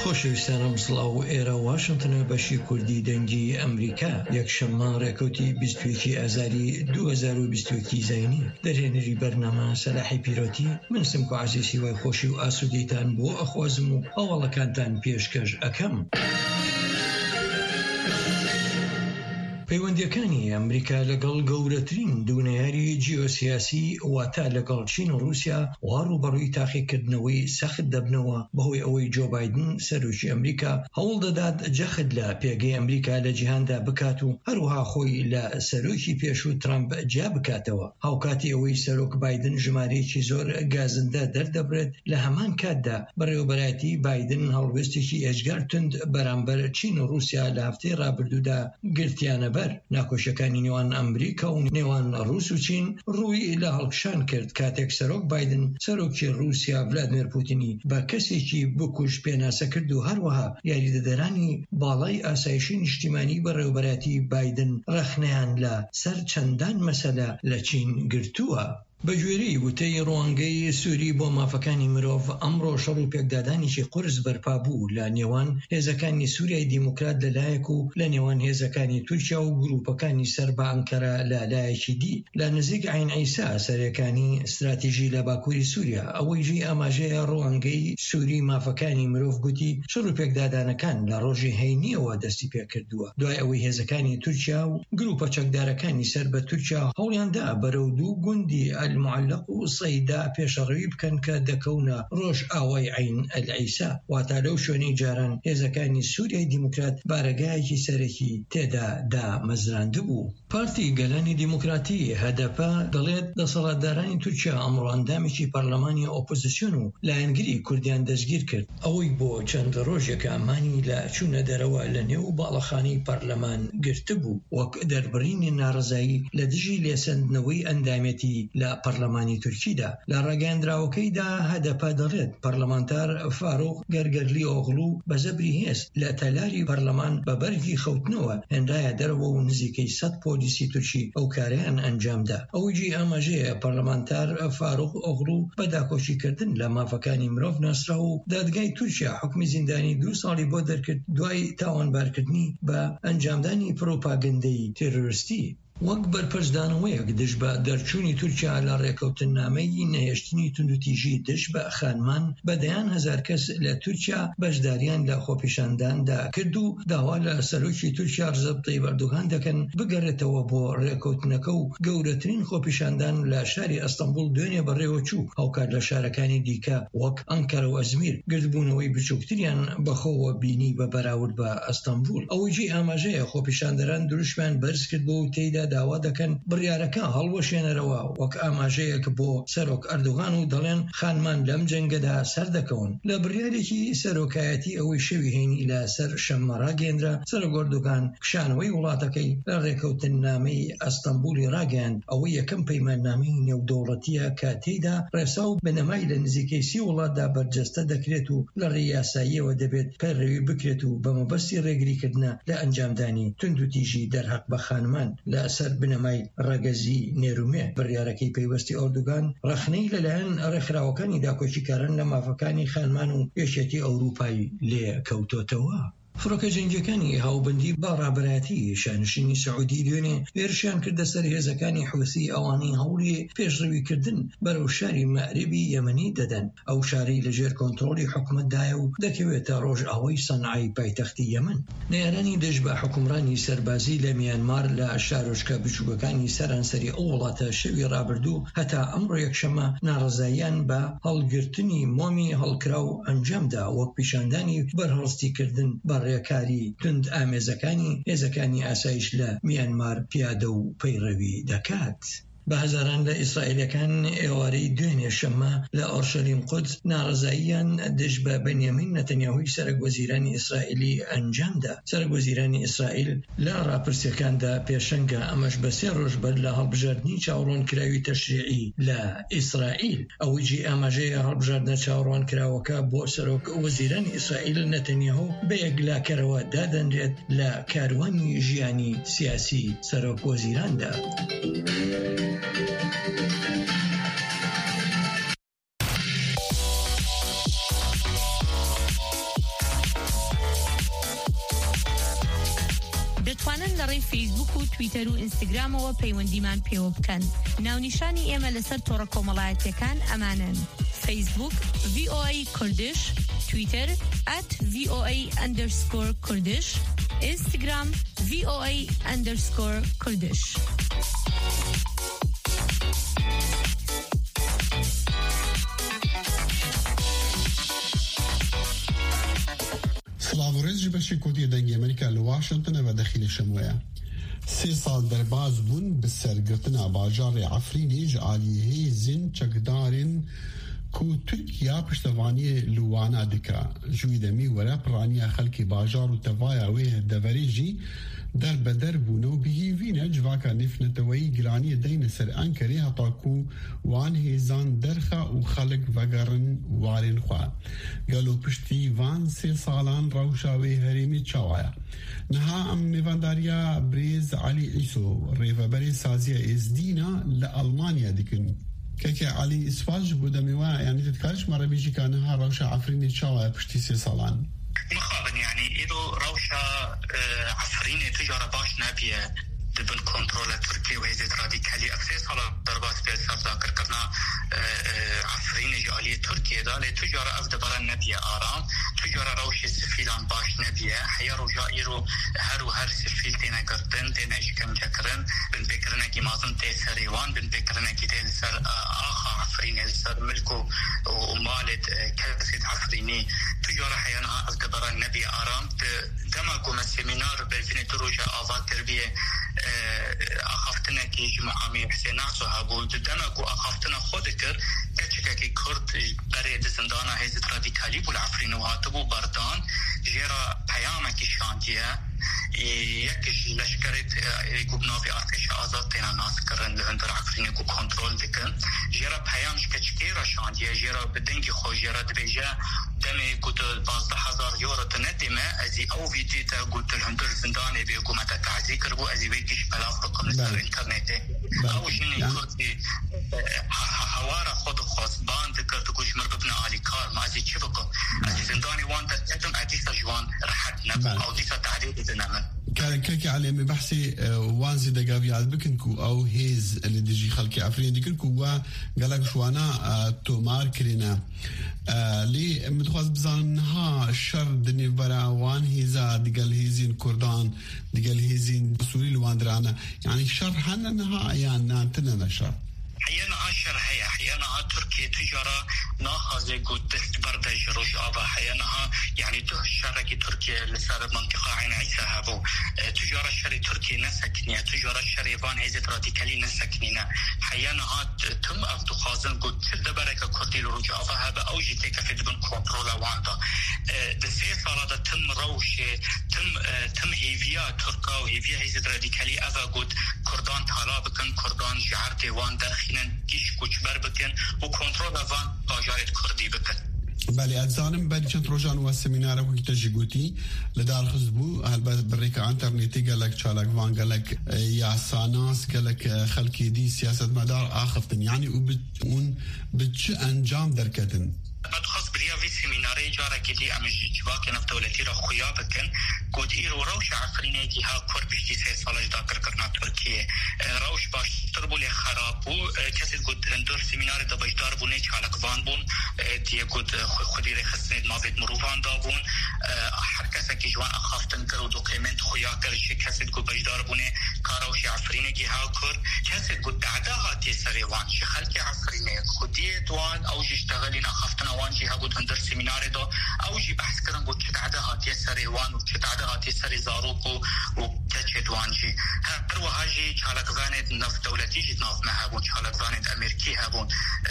خۆشەویستانم سڵاو و ئێرە واشنتنە بەشی کوردی دەنگی ئەمریکا یەکشەممە ڕێکەوتی 21 ئازاری 2021 زینی دەرهێنەری بەرنامە سەلاحی پیرۆتی من سمکو عەزیزی وای خۆشی و ئاسوودەیتان بۆ ئەخوازم و هەواڵەکانتان پێشکەش ئەکەم. پەیوەندیەکانی ئەمریکا لەگەڵ گەورەترین دوونەیاری جیۆسیاسی واتە لەگەڵ چین و رووسیا وا ڕوبەڕووی تاقیکردنەوەی سەخت دەبنەوە بەهۆی ئەوەی جۆ بایدن سەرۆکی ئەمریکا هەوڵ دەدات جەخت لە پێگەی ئەمریکا لە جیهاندا بکات و هەروەها خۆی لە سەرۆکی پێشوو ترامپ جیا بکاتەوە. هاوکاتی ئەوەی سەرۆک بایدن ژمارەیەکی زۆر گازندە دەردەبرێت لە هەمان کاتدا بەڕێوەبەرایەتی بایدن هەڵوێستێکی ئێجگار تند بەرامبەر چین و رووسیا لە هەفتەی ڕابردوودا گرتیانە ناکۆشەکانی نێوان ئەمریکا و نێوان ڕووس و چین ڕووی لە هەڵکشان کرد کاتێک سەرۆک بایدن سەرۆکی رووسیا ڤلادیمیر پوتینی بە کەسێکی بکوژ پێناسە کرد و هەروەها یاریدەدەرانی باڵای ئاسایشی نیشتیمانی بەڕێوەبەرایەتی بایدن ڕەخنەیان لە سەر چەندان مەسەلە لە چین گرتووە. بەگوێرەی وتەی ڕوانگەی سووری بۆ مافەکانی مرۆڤ ئەمڕۆ شەڕ و پێکدادانێکی قورس بەرپا بوو لە نێوان هێزەکانی سووریای دیموکرات لەلایەک و لە نێوان هێزەکانی تورکیا و گروپەکانی سەر بە ئەنکەرە لە لایەکی دی لە نزیک عین عیسا سەرەکانی استراتیژی لە باکووری سووریا. ئەوەی ژی ئاماژەیە ڕوانگەی سووری مافەکانی مرۆڤ گوتی شەڕ و پێکدادانەکان لە ڕۆژی هەینیەوە دەستی پێکردووە دوای ئەوەی هێزەکانی تورکیا و گروپە چەکدارەکانی سەر بە تورکیا هەوڵیاندا بەرەو دوو گوندی المعلق و سەیدا پێشەڕەوی بکەن کە دەکەونە ڕۆژ ئاوای عین ئەلعیسا واتە لەو شوێنەی جاران هێزەکانی سووریای دیموکرات بارەگایەکی سەرەکی تێدا دامەزراند بوو. پارتی گەلانی دیموکراتی هەدەپە دەڵێت دەسەڵاتدارانی تورکیا ئەمڕۆ ئەندامێکی پەرلەمانی ئۆپۆزیسیۆن و لایەنگری کوردیان دەستگیر کرد ئەوەی بۆ چەند ڕۆژێک ئەمانی لە چوونە دەرەوە لە نێو باڵەخانی پەرلەمان گرتبوو وەک دەربڕینی ناڕزایی لە دژی لێسەندنەوەی ئەندامێتی لە پەرلەمانی تورکیدا. لە ڕاگەاندراوەکەیدا هەدەپە دەڵێت پەرلەمانتار فاروق گەرگەرلی ئۆغڵو بە زەبری هێست لە تەلاری پەرلەمان بە بەرگی خەوتنەوە هێنرایە دەرەوە و نزیکەی 100 پۆلیسی تورکی ئەو کارەیان ئەنجامدا. ئەوەی ئاماژەیە پەرلەمانتار فاروق ئۆغڵو بە داکۆشیکردن لە مافەکانی مرۆڤ ناسرا و دادگای تورکیا حکمی زیندانی 2 ساڵی بۆ دەرکرد دوای تاوانبارکردنی بە ئەنجامدانی پرۆپاگەندەی تێرۆریستی. وەک بەرپرسدانەوەیەک دژ بە دەرچوونی تورکیا لە ڕێکەوتنامەی نەهێشتنی توندوتیژی دژ بە خانمان بەدەیان هەزار کەس لە تورکیا بەشداریان لە خۆپیشانداندا کرد و داوا لە سەرۆکی تورکیا ڕزەب تەیب ئەردۆغان دەکەن بگەڕێتەوە بۆ ڕێکەوتنەکە و گەورەترین خۆپیشاندان لە شاری ئەستەمبول دوێنێ بەڕێوە چوو هاوکات لە شارەکانی دیکە وەک ئەنکەرە و ئەزمیر گردبوونەوەی بچووکتریان بەخۆوە بینی بە بەراورد بە ئەستەمبول. ئەوەی ئاماژەیە خۆپیشاندەران دروشمان بەرز کرد بۆ و تێیدا داوا دەکەن بڕیارەکە هەڵوەشێنەرەوە وەک ئاماژەیەک بۆ سەرۆک ئەردۆغان و دەڵێن خانمان لەم جەنگەدا سەردەکەون. لە بڕیارێکی سەرۆکایەتی ئەوەی شەوی هێنی لە سەر شەممە ڕاگەیەندرا سەرۆک ئەردۆغان کشانەوەی وڵاتەکەی لە ڕێکەوتنامەی ئەستەمبولی ڕاگەیاند. ئەوەی یەکەم پەیماننامەی نێودەوڵەتیە کە تێیدا ڕێسا و بنەمای لە نزیکەی 30 وڵاتدا بەرجەستە دەکرێت و لە ڕێیاساییەوە دەبێت پەیڕەوی بکرێت و بە مەبەستی ڕێگریکردنە لە ئەنجامدانی توندوتیژی دەرهەق بە خانمان لە سەر بنەمای ڕەگەزی نێرومێ. بڕیارەکەی پەیوەستی ئەردۆغان ڕەخنەی لەلایەن ڕێکخراوەکانی داکۆچیکاران لە مافەکانی خانمان و یەکێتی ئەوروپای لێ کەوتۆتەوە. فڕۆکە جەنگیەکانی هاوبەندی با ڕابەرایەتی شانشینی سعودی دوێنێ هێرشیان کردە سەر هێزەکانی حوثی ئەوانەی هەوڵی پێشڕەویکردن بەرەو شاری مەعربی یەمەنی دەدەن. ئەو شاری لەژێر کۆنتڕۆلی حکومەتدایە و دەکەوێتە ڕۆژئاوای سەنعای پایتەختی یەمەن. نێرانی دژ بە حکومڕانی سەربازی لە میانمار لە شارۆچکە بچووکەکانی سەرانسەری ئەو وڵاتە شەوی ڕابردوو هەتا ئەمڕۆ یەکشەمە ناڕزاییان بە هەڵگرتنی مۆمی هەڵکراو ئەنجامدا وەک پیشاندانی بەرهەڵستیکردن ڕێکاری تند ئامێزەکانی هێزەکانی ئاسایش لە میانمار پیادە و پەیڕەوی دەکات. بە هەزاران لە ئیسرائیلەکان ئێوارەی دوێنێ شەممە لە ئۆرشەلیم قودس ناڕزاییان دژ بە بەنیامین نەتەنیاهوی سەرۆکوەزیرانی ئیسرائیلی ئەنجامدا. سەرۆکوەزیرانی ئیسرائیل لە ڕاپرسیەکاندا پێشەنگە ئەمەش بە 3 ڕۆژ بەر لە هەڵبژاردننی چاوەڕوانکراوی تەشریعی لە ئیسرائیل. ئەوەی ئاماژەیە هەڵبژاردنە چاوەڕوانکراوەکە بۆ سەرۆکوەزیرانی ئیسرائیل نەتەنیاهو بە یەکلاکەرەوە دادەنرێت لە کاروانی ژیانی سیاسی سەرۆکوەزیراندا. دەتوانن لەڕێی فیسبوک و تویتەر و ئینستاگرامەوە پەیوەندیمان پێوە بکەن. ناونیشانی ئێمە لەسەر تۆڕە کۆمەڵایەتیەکان ئەمانن: فیسبوک VOA کوردش، تویتر @VOA_کوردش، ئینستاگرام VOA_کوردش. سلااو ڕێز ji beşê Kurdî dengê Amerîka li Washington ve dexîlê şemûye. 3 sal derbas bûn bi sergirtina bajarê Efrînê ji aliyê hêzên çekdarên ku Tirkiya piştevaniyê li wana dike. Ji wî demî were piraniya xelkê bajar û tevaya wê deverê jî derbeder bûne û bihîvîne civaka nêfneteweyî giraniyê deyne ser Enkerê heta ku wan hêzan derxe û xelek vegerin warên xwe. Gelo piştî van 3 salan rewşa wê herêmê çawaya. Niha em mêvandariya Brêz Alî Îso rêveberê saziya êzdîna li Almanya dikin. Keke Alî îspas ji bo demê we yanî tu dikarî ji me re bêjî ka niha rewşa Efrînê çawaya piştî 3 salan? مخابن يعني إذا روشة عفرين تجارة باش نبيه ضمن كنترول تركيا وهيزة راديكالي أكسس على ضربات بيساب ذاكر كرنا عفرين جالية تركيا دا لتجارة أفدبرا نبيه آرام تجارة روشة سفيلان باش نبيه حيا رجائرو هر سفيل تينا قرطن تينا إشكم جكرن بن بكرنا كي مازن تيسريوان بن بكرنا كي تيسر آخا عفرين السر ملكو ومالت كاسد عفريني تجارة حيانا أفدبرا نبيه آرام دمكو مسيمينار بالفين تروجة آفات تربية أخافتنا كيج محامي حسين نعصو هابو دمكو أخافتنا خودكر كتشكا كي كرد بريد زندانا هيزت راديكالي بالعفرين وهاتبو بردان جيرا بياما كي شانتيا يكش لشكرت يقوبنا في أرتش آزاد تينا ناس كرن لهندر عفرين يقو كنترول دكن جيرا بيامش كتشكيرا شانتيا جيرا بدنجي خو جيرا دبيجا دمي قلت 12,000 يورو تندمه ازي او فيديتا قلت الهندر زنداني بيقومة تعزيكر بو ازي بيكش بلاف رقم لسر انترنتي او جيني كردي حوارا خود خاص بان ذكر تقولش مرببنا علي كار ما ازي چبكم ازي زنداني وان تتم اديسا جوان رحتنا او ديسا تعديد زنامن كاكي علي من بحثي وانزي دقاوي عاد بكنكو او هيز اللي ديجي خلقي عفرين ديكنكو وقالك شوانا تومار كرينا لي متخواز بزانها الشر دني برا وان هيزا دقال هيزين كردان دقال هيزين سوري لواندرانا يعني الشر حنا يعني نانتنا شر حيانا عشر هي حيانا تركيا تجارة ناخذ قد تستبردج رجعة حيانا يعني ده شركة تركيا لسر منطقة عين عيسى هبو تجارة شري تركيا نسكنية تجارة شري فان هيزت راديكالي نسكنينا حيانا تم أفضو خازن قد تدبرك كردي لرجعة هبا أو جيتك في دبن كنترولا واندا دسي صالة تم روشة تم هيفيا تركا وهيفيا هيزت راديكالي أفا قد كردان طالبكن كردان جعرتي وان درخينن كيش كوچبر بكن وكنترول وان باجارت كردي بكن. بله اتزانم بله چند روزان و سمینار وقتی تجربتی لدار خزبو هل بريك انترنتي قالك چالك وان قالك يا ساناس قالك خلقي دي سياسة مدار آخفتن يعني وبتون بتش انجام دركتن خاص بريا في سيميناري جارة كدي أمجي جواك نف دولتي را خويا بكن قد إيرو روش عفريني جيها كور بشتي 3 سالة داكر كرنا تركيا روش باش تربو لي خرابو كسي قد هندور سيميناري دا بجدار بوني چالك وان بون دي قد خودي ري خسنيد مافيد مروفان دابون هر کسا كي جوان أخافتن كر و دوكيمنت خويا كر شي كسي قد بجدار بوني كاروش عفريني جيها كور كسي قد دعدا هاتي سري وان شي خلقي عفريني خودي دوان أو جيشتغلين أخافتن وانجي هابود هندر سيمينار دو او جي بحث كرن قد چه عده هاتي سري وان و چه عده هاتي سري زاروكو و كچه دوانجي هر وهاجي چالك وانت نف دولتي جد ناف مهابون چالك وانت امريكي هابون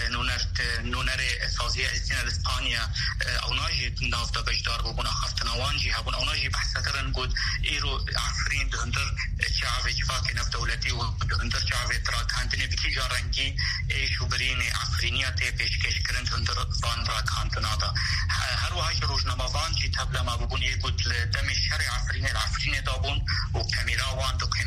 نونر سازية ازدين الاسبانيا او ناجي ناف دا بجدار بون اخفتنا وانجي هابون او ناجي بحث كرن قد ايرو عفرين هندر چاوه جفاك نف دولتي و هندر چاوه تراك هندني بكي جارنگي ايشو بريني عفرينياتي پیشکش کرن هندر وان راك هانتنادا هر وهاج روزنامه وان جي تبلا ما ببون يقول دم الشرع عفرين دابون و كاميرا وان